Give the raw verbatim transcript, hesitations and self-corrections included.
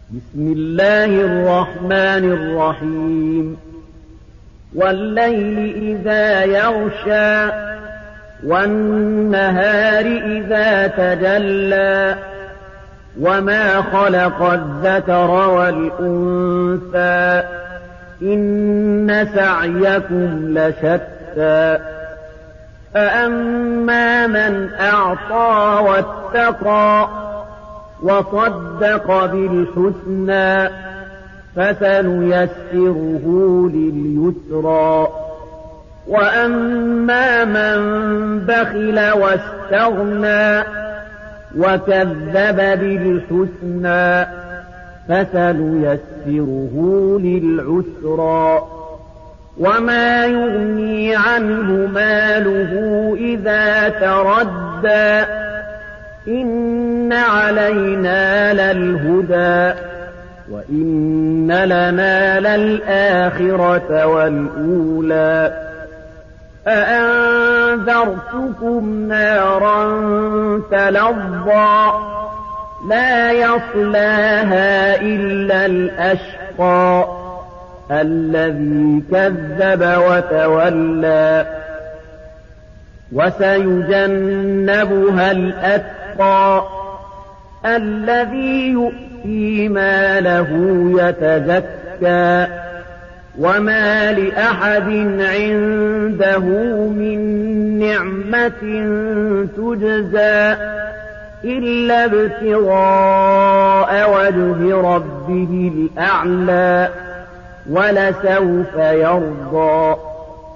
بسم الله الرحمن الرحيم والليل إذا يغشى والنهار إذا تجلى وما خلق الذكر والأنثى إن سعيكم لشتى فأما من أعطى واتقى وصدق بالحسنى فسنيسره لليسرى وأما من بخل واستغنى وكذب بالحسنى فسنيسره للعسرى وما يغني عنه ماله إذا تردى إن علينا للهدى وإن لنا للآخرة والأولى أأنذرتكم نارا تلظى لا يصلاها إلا الأشقى الذي كذب وتولى وسيجنبها الأتقى الذي يؤتي ماله يتزكى وما لأحد عنده من نعمة تجزى إلا ابتغاء وجه ربه الأعلى ولسوف يرضى